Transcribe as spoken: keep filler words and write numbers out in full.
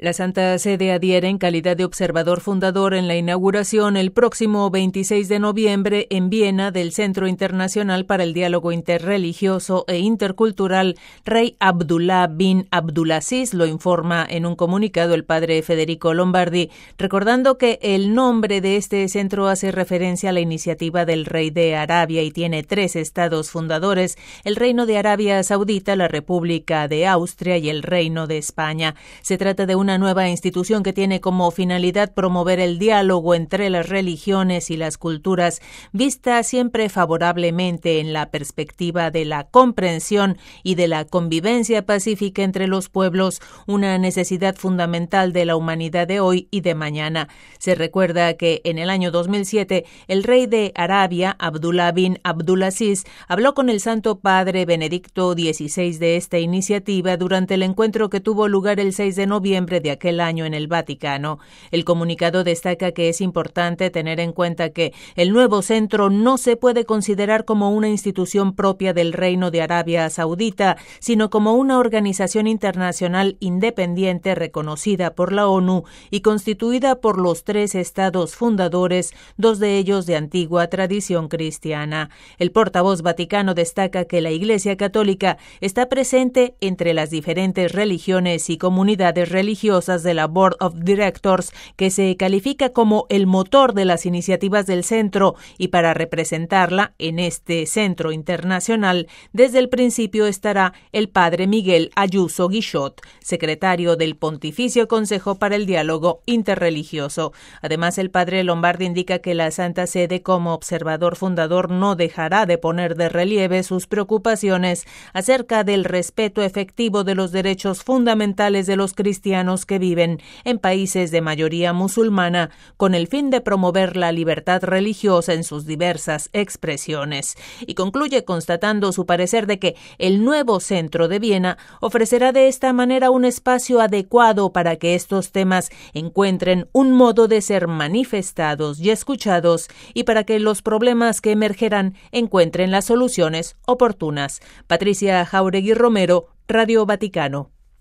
La Santa Sede adhiere en calidad de observador fundador en la inauguración el próximo veintiséis de noviembre en Viena del Centro Internacional para el Diálogo Interreligioso e Intercultural Rey Abdullah bin Abdulaziz, lo informa en un comunicado el padre Federico Lombardi, recordando que el nombre de este centro hace referencia a la iniciativa del rey de Arabia y tiene tres estados fundadores: el Reino de Arabia Saudita, la República de Austria y el Reino de España. Se trata de una nueva institución que tiene como finalidad promover el diálogo entre las religiones y las culturas, vista siempre favorablemente en la perspectiva de la comprensión y de la convivencia pacífica entre los pueblos, una necesidad fundamental de la humanidad de hoy y de mañana. Se recuerda que en el año dos mil siete el rey de Arabia, Abdullah bin Abdulaziz, habló con el Santo Padre Benedicto dieciséis de esta iniciativa durante el encuentro que tuvo lugar el seis de noviembre de aquel año en el Vaticano. El comunicado destaca que es importante tener en cuenta que el nuevo centro no se puede considerar como una institución propia del Reino de Arabia Saudita, sino como una organización internacional independiente reconocida por la ONU y constituida por los tres estados fundadores, dos de ellos de antigua tradición cristiana. El portavoz vaticano destaca que la Iglesia Católica está presente entre las diferentes religiones y comunidades religiosas de la Board of Directors, que se califica como el motor de las iniciativas del centro, y para representarla en este centro internacional, desde el principio estará el padre Miguel Ayuso Guichot, secretario del Pontificio Consejo para el Diálogo Interreligioso. Además, el padre Lombardi indica que la Santa Sede, como observador fundador, no dejará de poner de relieve sus preocupaciones acerca del respeto efectivo de los derechos fundamentales de los cristianos que viven en países de mayoría musulmana, con el fin de promover la libertad religiosa en sus diversas expresiones. Y concluye constatando su parecer de que el nuevo centro de Viena ofrecerá de esta manera un espacio adecuado para que estos temas encuentren un modo de ser manifestados y escuchados, y para que los problemas que emergerán encuentren las soluciones oportunas. Patricia Jauregui Romero, Radio Vaticano.